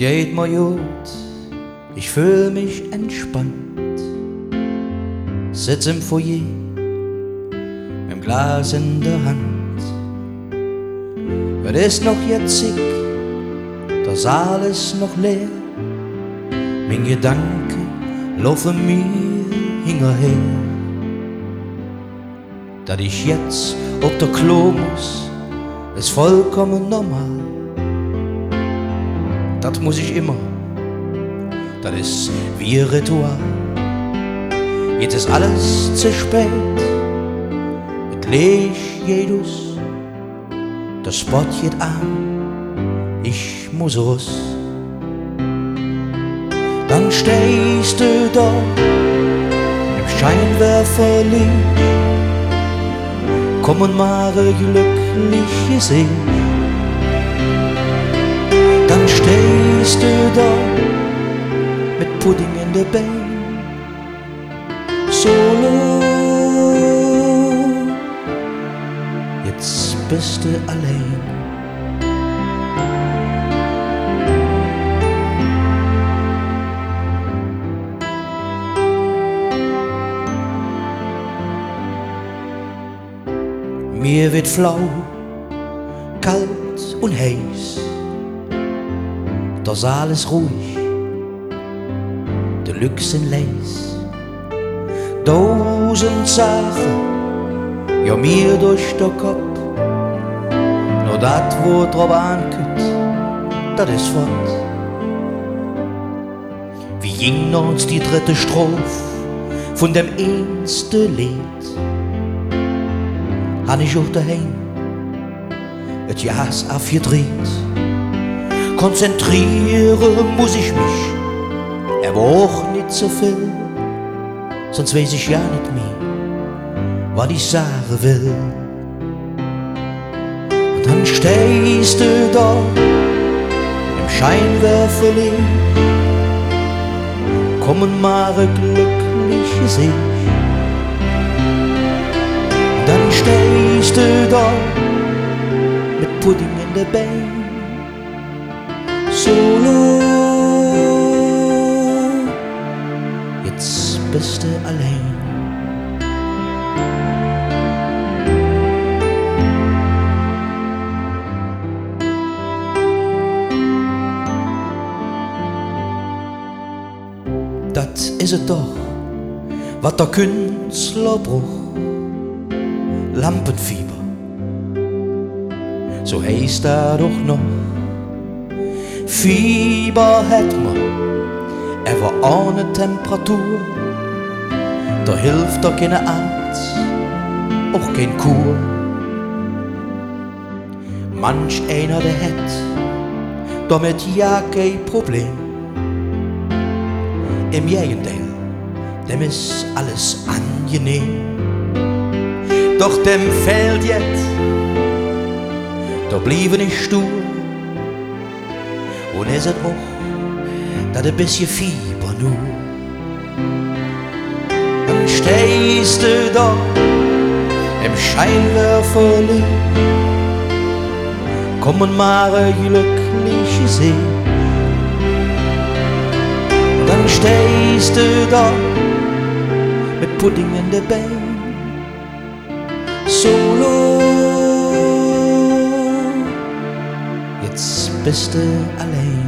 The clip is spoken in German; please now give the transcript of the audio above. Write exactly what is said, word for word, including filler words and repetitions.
geht mir gut, ich fühl mich entspannt. Sitz im Foyer, mit'm Glas in der Hand. Es ist noch jetzig, der Saal ist noch leer. Mein Gedanke laufen mir hinterher. Dass ich jetzt auf der Klo muss, ist vollkommen normal. Das muss ich immer, das ist wie ein Ritual. Jetzt ist alles zu spät, et leg jedus, der Spot geht an, ich muss raus. Dann stehst du da im Scheinwerferlicht, kommen mal glückliche Sehen. Dann stehst du da mit Pudding in der Bein, solo. Jetzt bist du allein. Mir wird flau, kalt und heiß. Der Saal ist ruhig, die Lück sind leis. Tausend Sachen, ja mir durch den Kopf. Nur dat, wo drauf ankommt, dat ist fort. Wie ging uns die dritte Strophe von dem ersten Lied? Han ich auch daheim et Jas aufgedreht. Konzentrieren muss ich mich, aber auch nicht so viel, sonst weiß ich ja nicht mehr, was ich sagen will. Und dann stehst du da im Scheinwerferlicht, kommen mal glückliche Sicht. Dann stehst du da mit Pudding in der Bein, solo. Jetzt bist du allein. Das ist es doch, was der Künstler braucht. Lampenfieber, so heißt er doch noch. Fieber hat man, aber ohne Temperatur. Da hilft doch keine Arzt, auch kein Kur. Manch einer, der hat damit ja kein Problem. Im Gegenteil, dem ist alles angenehm. Doch dem fehlt jetzt, da blieb nicht stur. Und ist es auch, dat ein bisschen Fieber nur. Dann stehst du da im Scheinwerferlicht, kommen mal glückliche Sehen. Dann stehst du da mit Pudding in der Bein, solo. Jetzt bist du allein.